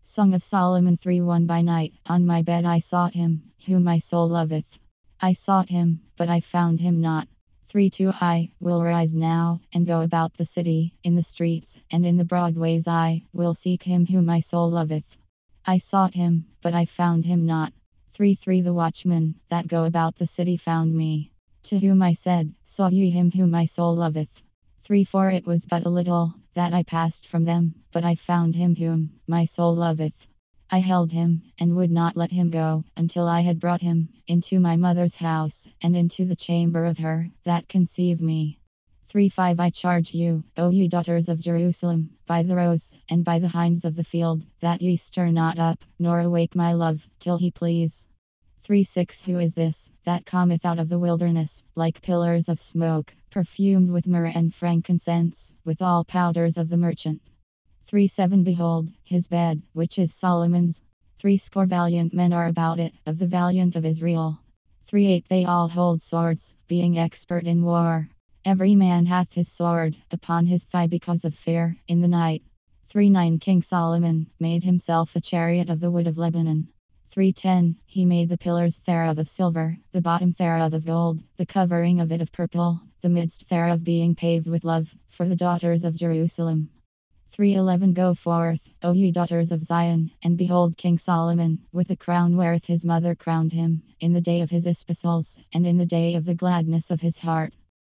Song of Solomon 3:1. By night, on my bed I sought him, whom my soul loveth. I sought him, but I found him not. 3:2. I will rise now, and go about the city, in the streets, and in the broad ways I will seek him whom my soul loveth. I sought him, but I found him not. 3:3. The watchmen that go about the city found me. To whom I said, Saw ye him whom my soul loveth? 3:4. It was but a little that I passed from them, but I found him whom my soul loveth. I held him, and would not let him go, until I had brought him into my mother's house, and into the chamber of her that conceived me. 3:5. I charge you, O ye daughters of Jerusalem, by the roes, and by the hinds of the field, that ye stir not up, nor awake my love, till he please. 3:6. Who is this that cometh out of the wilderness, like pillars of smoke, perfumed with myrrh and frankincense, with all powders of the merchant? 3:7. Behold, his bed, which is Solomon's. 3 valiant men are about it, of the valiant of Israel. 3:8. They all hold swords, being expert in war. Every man hath his sword upon his thigh because of fear, in the night. 3:9. King Solomon made himself a chariot of the wood of Lebanon. 3:10. He made the pillars thereof of silver, the bottom thereof of gold, the covering of it of purple, the midst thereof being paved with love, for the daughters of Jerusalem. 3:11. Go forth, O ye daughters of Zion, and behold King Solomon, with a crown wherewith his mother crowned him, in the day of his espousals, and in the day of the gladness of his heart.